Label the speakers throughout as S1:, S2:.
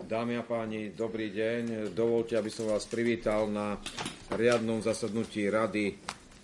S1: Dámy a páni, dobrý deň. Dovoľte, aby som vás privítal na riadnom zasadnutí Rady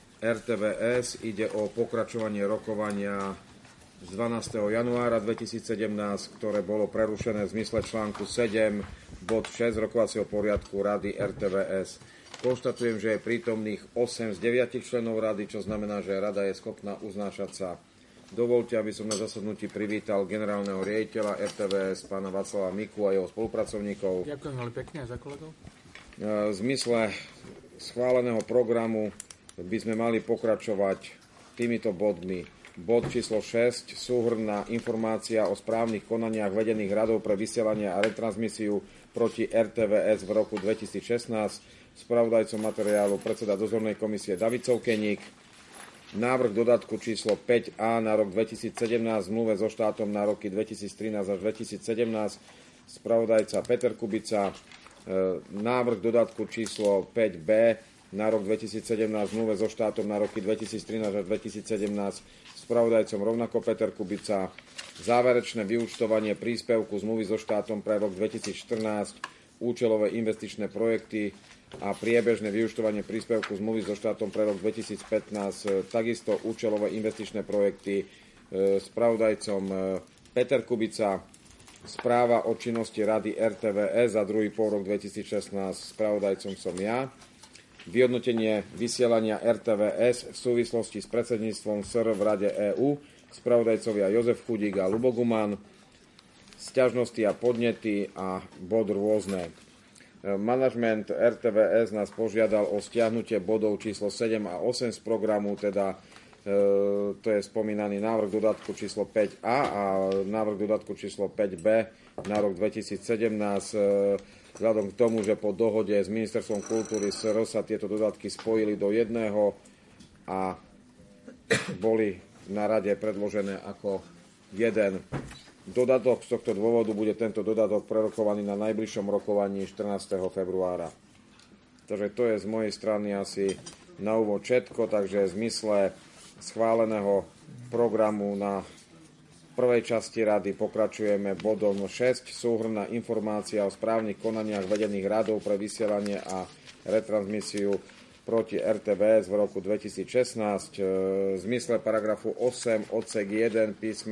S1: RTVS. Ide o pokračovanie rokovania z 12. januára 2017, ktoré bolo prerušené v zmysle článku 7, bod 6 rokovacieho poriadku Rady RTVS. Konštatujem, že je prítomných 8 z 9 členov Rady, čo znamená, že Rada je schopná uznášať sa. Dovoľte, aby som na zasadnutí privítal generálneho riaditeľa RTVS, pána Václava Miku a jeho spolupracovníkov.
S2: Ďakujem veľmi pekne aj za kolegov.
S1: V zmysle schváleného programu by sme mali pokračovať týmito bodmi. Bod číslo 6, súhrnná informácia o správnych konaniach vedených radov pre vysielanie a retransmisiu proti RTVS v roku 2016. Spravodajcom materiálu predseda dozornej komisie David Soukeník. Návrh dodatku číslo 5A na rok 2017 zmluve so štátom na roky 2013 až 2017, spravodajca Peter Kubica. Návrh dodatku číslo 5B na rok 2017 zmluve so štátom na roky 2013 až 2017, spravodajcom rovnako Peter Kubica. Záverečné vyúčtovanie príspevku zmluvy so štátom pre rok 2014, účelové investičné projekty a priebežné vyúčtovanie príspevku zmluvy so štátom pre rok 2015, takisto účelové investičné projekty, spravodajcom Peter Kubica, správa o činnosti Rady RTVS za druhý pôrok 2016, spravodajcom som ja, vyhodnotenie vysielania RTVS v súvislosti s predsedníctvom SR v Rade EÚ, spravodajcovia Jozef Chudík a Ľubo Guman, sťažnosti a podnety a bod rôzne. Manažment RTVS nás požiadal o stiahnutie bodov číslo 7 a 8 z programu, teda to je spomínaný návrh dodatku číslo 5A a návrh dodatku číslo 5B na rok 2017. Vzhľadom k tomu, že po dohode s Ministerstvom kultúry SR sa tieto dodatky spojili do jedného a boli na rade predložené ako jeden dodatok. Z tohto dôvodu bude tento dodatok prerokovaný na najbližšom rokovaní 14. februára. Takže to je z mojej strany asi na úvod všetko, takže v zmysle schváleného programu na prvej časti rady pokračujeme bodom 6, súhrnná informácia o správnych konaniach vedených radov pre vysielanie a retransmisiu proti RTVS v roku 2016. V zmysle paragrafu 8 odsek 1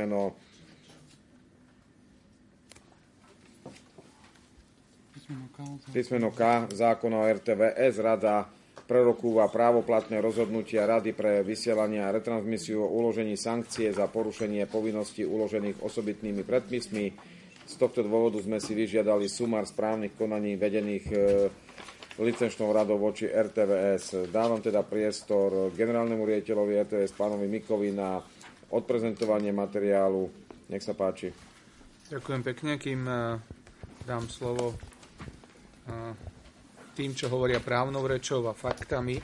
S1: písmeno K zákona o RTVS Rada prerokúva právoplatné rozhodnutia Rady pre vysielanie a retransmisiu o uložení sankcie za porušenie povinností uložených osobitnými predpismi. Z tohto dôvodu sme si vyžiadali sumár správnych konaní vedených licenčnou radou voči RTVS. Dávam teda priestor generálnemu riaditeľovi RTVS pánovi Mikovi na odprezentovanie materiálu. Nech sa páči.
S2: Ďakujem pekne, kým dám slovo tým, čo hovoria právnou rečou a faktami.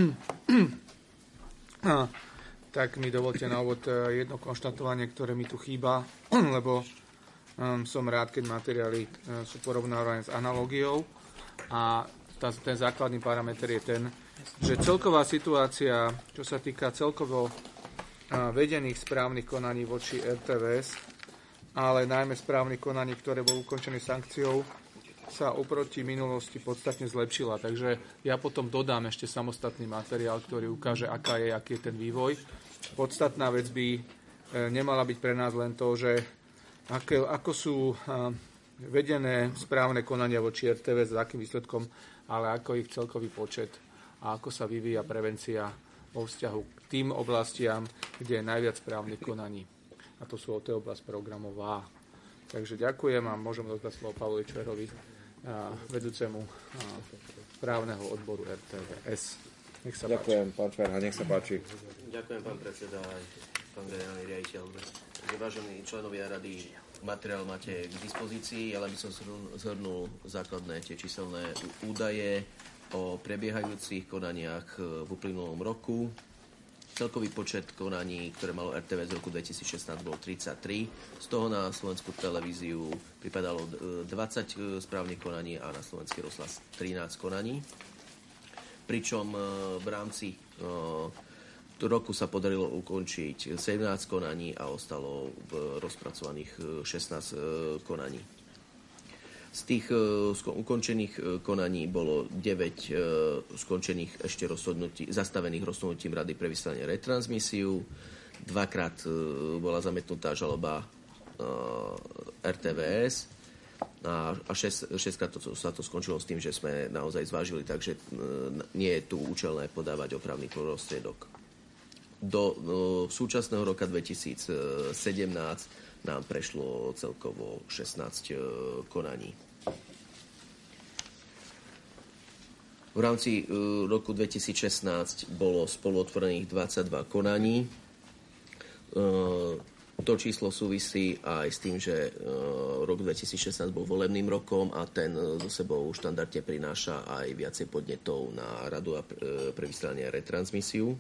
S2: Tak mi dovolte na úvod jedno konštatovanie, ktoré mi tu chýba, lebo som rád, keď materiály sú porovnávané s analógiou a ten základný parameter je ten, že celková situácia, čo sa týka celkovo vedených správnych konaní voči RTVS, ale najmä správnych konaní, ktoré boli ukončené sankciou, sa oproti minulosti podstatne zlepšila. Takže ja potom dodám ešte samostatný materiál, ktorý ukáže, aký je ten vývoj. Podstatná vec by nemala byť pre nás len to, že ako sú vedené správne konania voči RTVS, s akým výsledkom, ale ako ich celkový počet a ako sa vyvíja prevencia vo vzťahu k tým oblastiam, kde je najviac správnych konaní. A to sú to je oblasť programová. Takže ďakujem a môžem dodať slovo Pavlovi Čverovi, vedúcemu právneho odboru RTVS. Nech sa
S1: Ďakujem, pán Čverha, nech sa páči.
S3: Ďakujem, pán predseda, aj pán generálny riaditeľ. Vážení členovia rady, materiál máte k dispozícii, ale by som zhrnul základné tie číselné údaje o prebiehajúcich konaniach v uplynulom roku. Celkový počet konaní, ktoré malo RTVS z roku 2016, bol 33. Z toho na Slovenskú televíziu pripadalo 20 správnych konaní a na Slovenský rozhlas 13 konaní. Pričom v rámci roku sa podarilo ukončiť 17 konaní a ostalo rozpracovaných 16 konaní. Z tých ukončených konaní bolo 9 skončených ešte zastavených rozhodnutím Rady pre vysielanie retransmisiu. Dvakrát bola zamietnutá žaloba RTVS a 6-krát sa to skončilo s tým, že sme naozaj zvážili, takže nie je tu účelné podávať opravný prostriedok. Do súčasného roka 2017 nám prešlo celkovo 16 konaní. V rámci roku 2016 bolo spoluotvorených 22 konaní. To číslo súvisí aj s tým, že rok 2016 bol volebným rokom a ten so sebou štandardne prináša aj viacej podnetov na Radu pre vysielanie a retransmisiu.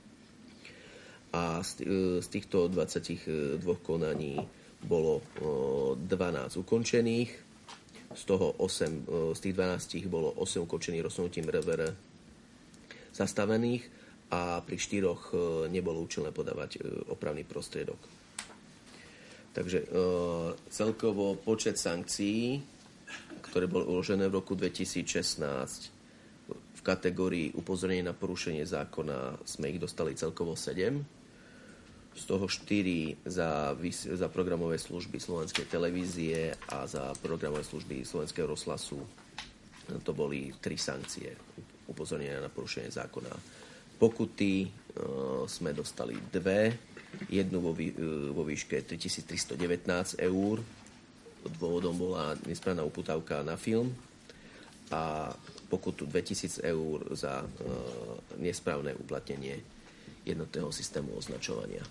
S3: A z týchto 22 konaní bolo 12 ukončených. Z tých 12 bolo 8 ukončených rozhodnutím RVR zastavených a pri 4 nebolo účelné podávať opravný prostriedok. Takže celkovo počet sankcií, ktoré boli uložené v roku 2016 v kategórii upozornenie na porušenie zákona, sme ich dostali celkovo 7. Z toho 4 za programové služby Slovenskej televízie a za programové služby Slovenského rozhlasu. To boli 3 sankcie upozornenia na porušenie zákona. Pokuty sme dostali 2, jednu vo výške 3319 eur. Dôvodom bola nesprávna uputávka na film a pokutu 2000 eur za nesprávne uplatnenie jednotného systému označovania.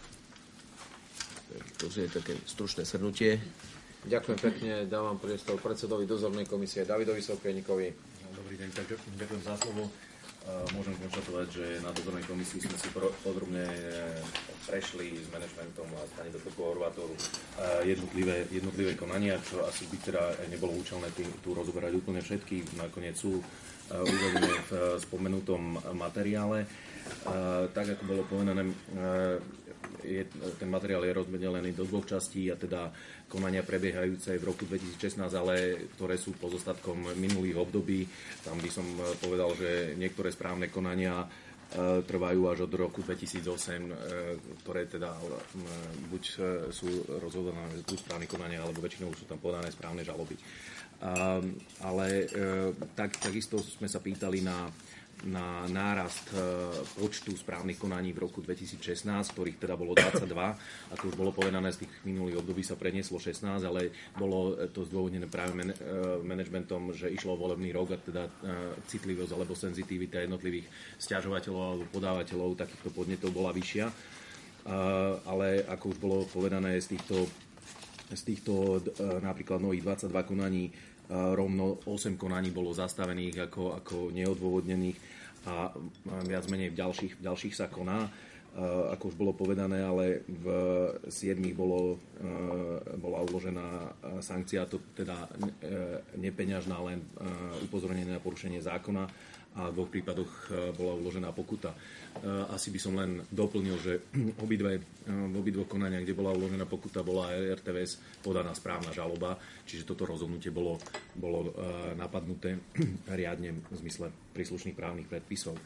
S3: To je také stručné shrnutie.
S1: Ďakujem pekne, dávam priestor predsedovi dozornej komisie Davidovi Sokejníkovi.
S4: Dobrý deň, takže ďakujem za slovo. Môžem konštatovať, že na dozornej komisii sme si podrobne prešli s manažmentom a s pani doktorkou Horvátovou jednotlivé konania, čo asi by teda nebolo účelné tu rozoberať úplne všetky. Nakoniec sú uvedené v spomenutom materiále. Tak, ako bolo povedané, ten materiál je rozdelený do 2 častí, a teda konania prebiehajúce v roku 2016, ale ktoré sú pozostatkom minulých období. Tam by som povedal, že niektoré správne konania trvajú až od roku 2008, ktoré teda buď sú rozhodované buď správne konania, alebo väčšinou sú tam podané správne žaloby. Ale takisto sme sa pýtali na nárast počtu správnych konaní v roku 2016, ktorých teda bolo 22. Ako už bolo povedané, z tých minulých období sa prenieslo 16, ale bolo to zdôvodnené práve manažmentom, že išlo o volebný rok a teda citlivosť alebo senzitivita jednotlivých sťažovateľov alebo podávateľov takýchto podnetov bola vyššia. Ale ako už bolo povedané, z týchto napríklad nových 22 konaní rovno 8 konaní bolo zastavených ako neodôvodnených a viac menej v ďalších sa koná. Ako už bolo povedané, ale v 7 bola uložená sankcia, to teda nepeňažná, len upozornenie na porušenie zákona, a v 2 prípadoch bola uložená pokuta. Asi by som len doplnil, že v obidvoch konaniach, kde bola uložená pokuta, bola RTVS podaná správna žaloba, čiže toto rozhodnutie bolo napadnuté riadne v zmysle príslušných právnych predpisov.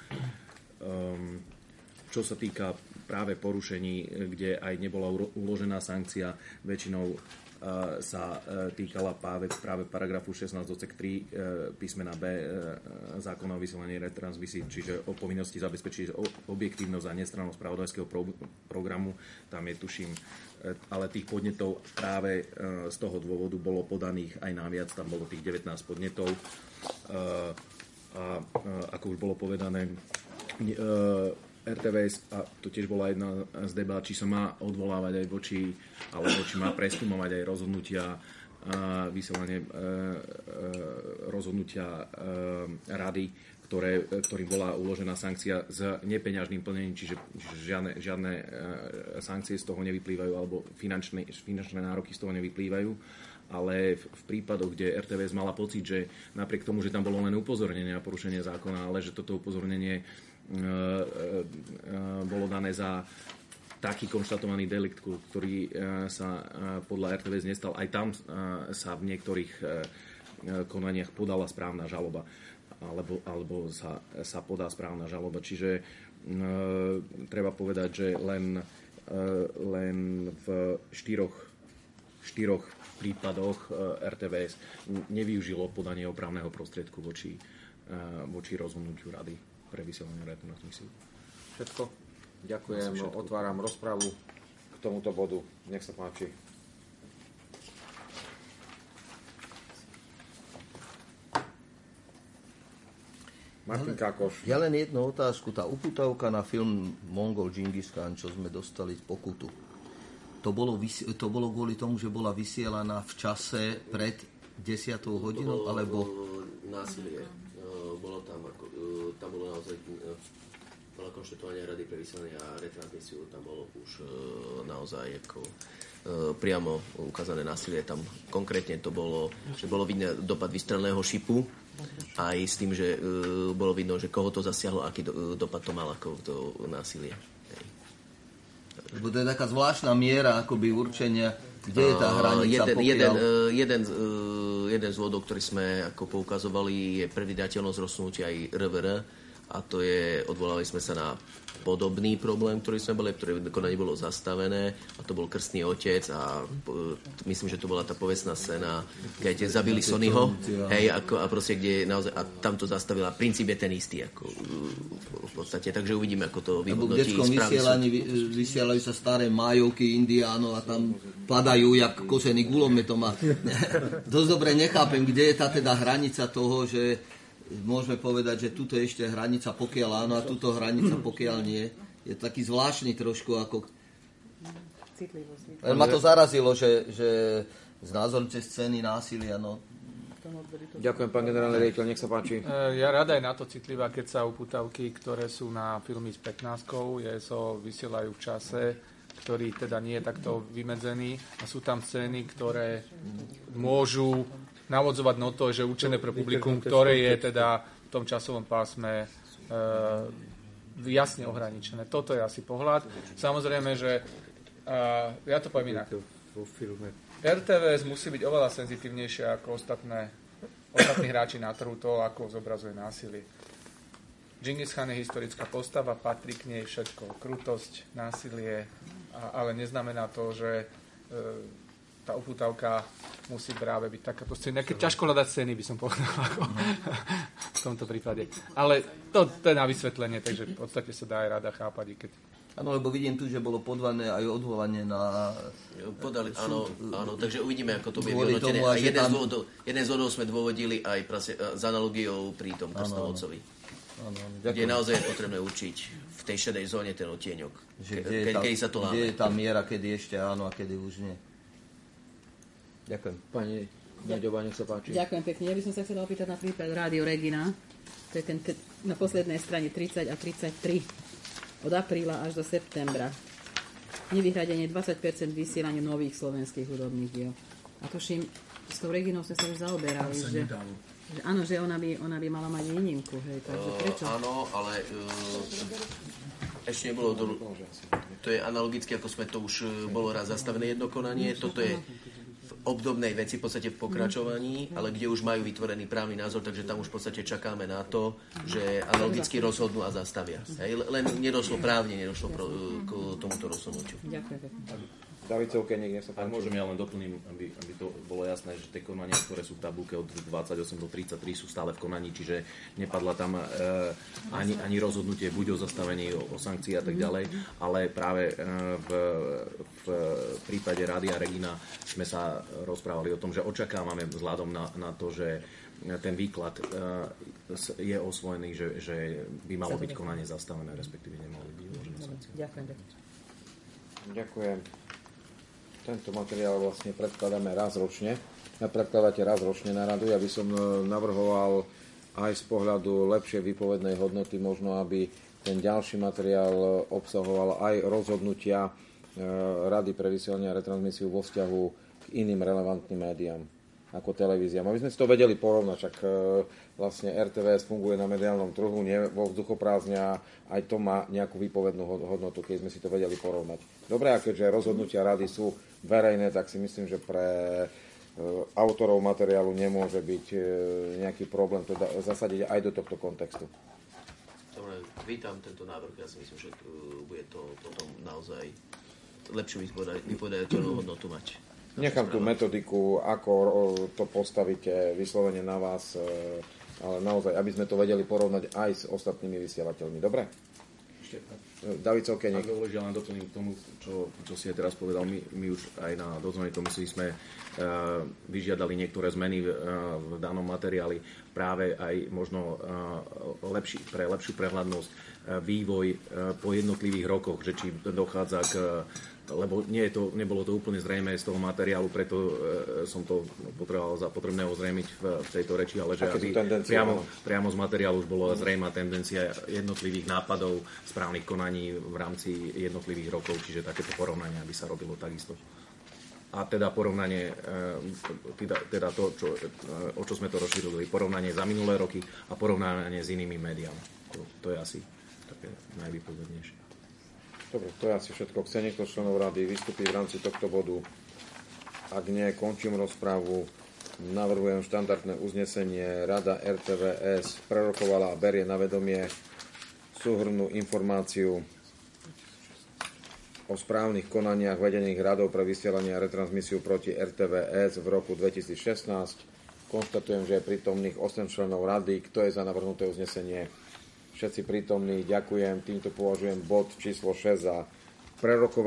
S4: Čo sa týka práve porušení, kde aj nebola uložená sankcia, väčšinou sa týkala práve paragrafu 16 odsek 3 písmena B zákona o vysielaní retransmisií, čiže o povinnosti zabezpečiť objektívnosť a nestrannosť spravodajského programu. Tam je, tuším, ale tých podnetov práve z toho dôvodu bolo podaných aj naviac, tam bolo tých 19 podnetov. A ako už bolo povedané, RTVS, a to tiež bola jedna z debát, či sa má odvolávať aj voči, alebo či má preskúmovať aj rozhodnutia vysielanie rozhodnutia rady, ktorým bola uložená sankcia s nepeňažným plnením, čiže žiadne sankcie z toho nevyplývajú, alebo finančné nároky z toho nevyplývajú. Ale v prípadoch, kde RTVS mala pocit, že napriek tomu, že tam bolo len upozornenie na porušenie zákona, ale že toto upozornenie bolo dané za taký konštatovaný delikt, ktorý sa podľa RTVS nestal. Aj tam sa v niektorých konaniach podala správna žaloba alebo sa podá správna žaloba. Čiže treba povedať, že len v štyroch prípadoch RTVS nevyužilo podanie opravného prostriedku voči rozhodnutiu Rady pre vysielanie retransmisiu.
S1: Všetko. Ďakujem. Otváram rozpravu k tomuto bodu. Nech sa páči. Martin Kákoš.
S5: Ja len jednu otázku. Tá uputavka na film Mongol Džingis Khan, čo sme dostali z pokutu, to bolo kvôli tomu, že bola vysielaná v čase pred 10. hodinou, alebo...
S3: Násilie. Tam bolo naozaj konštatovanie Rady pre vysielanie a retransmisiu, tam bolo už naozaj priamo ukázané násilie. Tam konkrétne to bolo, že bolo vidno dopad vystreleného šipu, aj s tým, že bolo vidno, že koho to zasiahlo, aký dopad to mal ako to násilie.
S5: Lebo to je taká zvláštna miera akoby určenia, kde je tá hranica,
S3: jeden z vodov, ktorý sme ako poukazovali, je predvydateľnosť rozsunutia aj RVR, a to je, odvolali sme sa na podobný problém, ktorý sme boli, ktoré konanie bolo zastavené, a to bol krstný otec a myslím, že to bola tá povestná scéna, keď zabili Sonnyho, hej, a proste, kde naozaj, a tam to zastavila, princíp je ten istý, ako v podstate, takže uvidíme, ako to vyhodnotí.
S5: V detskom vysielaní vysielajú sa staré majovky indiánov a tam padajú jak kosený gulometom a dosť dobre nechápem, kde je tá teda hranica toho, že môžeme povedať, že tuto je ešte hranica, pokiaľ áno, a tuto hranica, pokiaľ nie. Je taký zvláštny trošku, ako... Len ma to zarazilo, že znázorujúce scény násilia, no...
S1: Ďakujem, pán generálny riaditeľ, nech sa páči.
S2: Ja rada aj na to citlivá, keď sa uputavky, ktoré sú na filmy s 15-kou, vysielajú v čase, ktorý teda nie je takto vymedzený, a sú tam scény, ktoré môžu navodzovať na to, že určené pre publikum, ktoré je teda v tom časovom pásme jasne ohraničené. Toto je asi pohľad. Samozrejme, že ja to poviem inak. RTVS musí byť oveľa senzitívnejšie ako ostatní hráči na trhu, to, ako zobrazuje násilie. Džingis Khan je historická postava, patrí k nej všetko. Krutosť, násilie, ale neznamená to, že tá upútavka musí práve byť taká scéna. Keď ťažko hľadať scény, by som povedal, ako v tomto prípade. Ale to je na vysvetlenie, takže v podstate sa dá aj rada chápať, i keď...
S5: Áno, lebo vidím tu, že bolo podvané aj odvolanie na...
S3: Podali, áno, takže uvidíme, ako to bude vyhodnotené. A jeden z vodov sme dôvodili aj s analogiou pri tom krstnom otcovi. Kde naozaj je potrebné určiť v tej šedej zóne ten odtieňok. Kedy sa to láme.
S5: Kde je tá miera, kedy ešte áno a kedy už nie. Ďakujem.
S1: Pani Naďová, nech sa páči.
S6: Ďakujem pekne. Ja by som sa chcela opýtať na prípad Rádio Regina. To je ten na poslednej strane 30 a 33. Od apríla až do septembra. Nevyhradenie 20% vysielaniu nových slovenských hudobných diel. A tuším, s tou Reginou sme sa už zaoberali, že áno, že ona by mala mať výnimku. Hej, takže prečo?
S3: Áno, ale ešte nebolo to je analogicky, ako sme to už bolo raz zastavené jedno konanie. Toto je v obdobnej veci, v podstate v pokračovaní, ale kde už majú vytvorený právny názor, takže tam už v podstate čakáme na to, že analogicky rozhodnú a zastavia. Len nedošlo k tomuto rozhodnutiu.
S6: Ďakujem pekne.
S1: David Soukeník, nech sa páči.
S4: Môžem, ja len doplním, aby to bolo jasné, že tie konania, ktoré sú v tabulke od 28 do 33 sú stále v konaní, čiže nepadla tam ani rozhodnutie buď o zastavení, o sankcii a tak ďalej, ale práve v prípade Rádia Regina sme sa rozprávali o tom, že očakávame vzhľadom na to, že ten výklad je osvojený, že by malo byť konanie zastavené, respektíve nemalo byť uložené sankcie.
S1: Ďakujem. Tento materiál vlastne predkladáme raz ročne. Predkladáte raz ročne na radu. Ja by som navrhoval aj z pohľadu lepšej výpovednej hodnoty možno, aby ten ďalší materiál obsahoval aj rozhodnutia Rady pre vysielanie a retransmisiu vo vzťahu k iným relevantným médiám ako televíziám. Aby sme si to vedeli porovnať, však vlastne RTVS funguje na mediálnom trhu, nie vo vzduchoprázdne, aj to má nejakú výpovednú hodnotu, keď sme si to vedeli porovnať. Dobre, a keďže rozhodnutia rady sú verejné, tak si myslím, že pre autorov materiálu nemôže byť nejaký problém to zasadiť aj do tohto kontextu.
S3: Dobre, vítam tento návrh. Ja si myslím, že bude to potom naozaj lepšiu vypovedateľnú hodnotu mať.
S1: Nechám tú metodiku, ako to postavíte vyslovene na vás, ale naozaj, aby sme to vedeli porovnať aj s ostatnými vysielateľmi. Dobre? David Celkeník.
S4: Ak dovolíš, ja len doplním k tomu, čo si aj teraz povedal. My už aj na dozornej komisii sme vyžiadali niektoré zmeny v danom materiáli, práve aj možno pre lepšiu prehľadnosť, vývoj po jednotlivých rokoch, že či dochádza k... Lebo nebolo to úplne zrejmé z toho materiálu, preto som to potreboval za potrebné ozrejmiť v tejto reči, ale že aby priamo z materiálu už bola zrejmá tendencia jednotlivých nápadov, správnych konaní v rámci jednotlivých rokov, čiže takéto porovnania by sa robilo takisto. A teda porovnanie, teda to, o čo sme to rozšírili, porovnanie za minulé roky a porovnanie s inými médiami. To je asi také najvýpovednejšie.
S1: Dobre, to je asi všetko. Chce niekto členov rady vystúpiť v rámci tohto bodu? Ak nie, končím rozprávu. Navrhujem štandardné uznesenie. Rada RTVS prerokovala a berie na vedomie súhrnnú informáciu o správnych konaniach vedených radou pre vysielanie a retransmisiu proti RTVS v roku 2016. Konštatujem, že je prítomných 8 členov rady. Kto je za navrhnuté uznesenie? Všetci prítomní, ďakujem. Týmto považujem bod číslo 6 za prerokovanie.